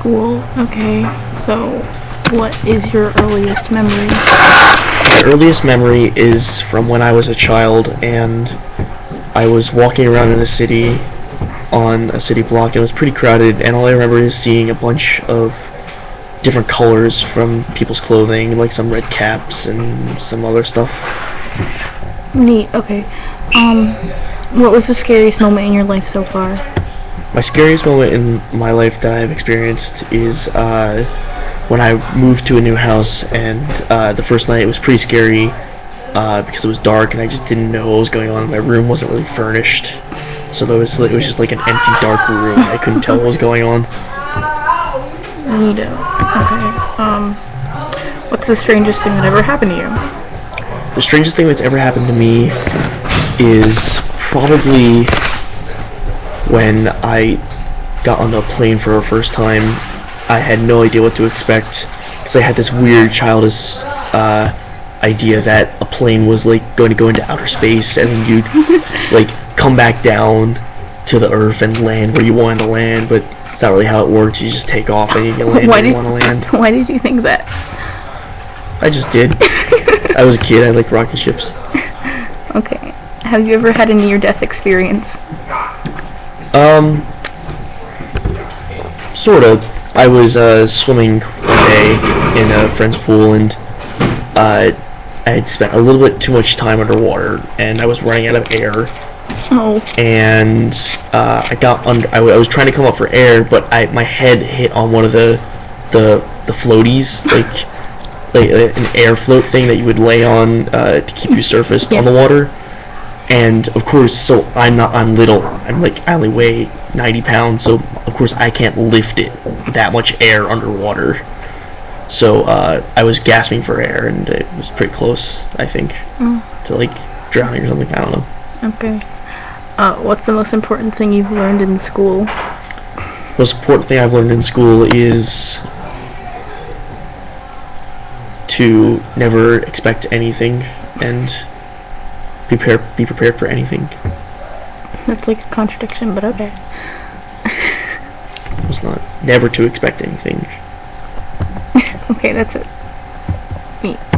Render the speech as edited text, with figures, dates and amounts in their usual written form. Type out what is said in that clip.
Cool. Okay. So, what is your earliest memory? My earliest memory is from when I was a child and I was walking around in the city on a city block and it was pretty crowded, and all I remember is seeing a bunch of different colors from people's clothing, like some red caps and some other stuff. Neat. Okay. What was the scariest moment in your life so far? My scariest moment in my life that I've experienced is when I moved to a new house, and the first night it was pretty scary because it was dark and I just didn't know what was going on. My room wasn't really furnished, so it was just like an empty, dark room. I couldn't tell what was going on. Neato. Okay. What's the strangest thing that ever happened to you? The strangest thing that's ever happened to me is probably when I got on a plane for the first time. I had no idea what to expect because I had this weird childish idea that a plane was like going to go into outer space and then you'd like come back down to the earth and land where you wanted to land, but it's not really how it works. You just take off and you can land where you want to land. Why did you think that? I just did. I was a kid. I liked rocket ships. Okay. Have you ever had a near-death experience? Sort of. I was swimming one day in a friend's pool, and I had spent a little bit too much time underwater, and I was running out of air. Oh. And I got under. I was trying to come up for air, but my head hit on one of the floaties, like an air float thing that you would lay on to keep you surfaced on the water. And of course, so I'm little. I only weigh 90 pounds, so of course I can't lift it that much air underwater. So I was gasping for air, and it was pretty close, I think, to like drowning or something. I don't know. Okay. What's the most important thing you've learned in school? Most important thing I've learned in school is to never expect anything and be prepared for anything. That's like a contradiction, but okay. It's not. Never to expect anything. Okay, that's it. Neat.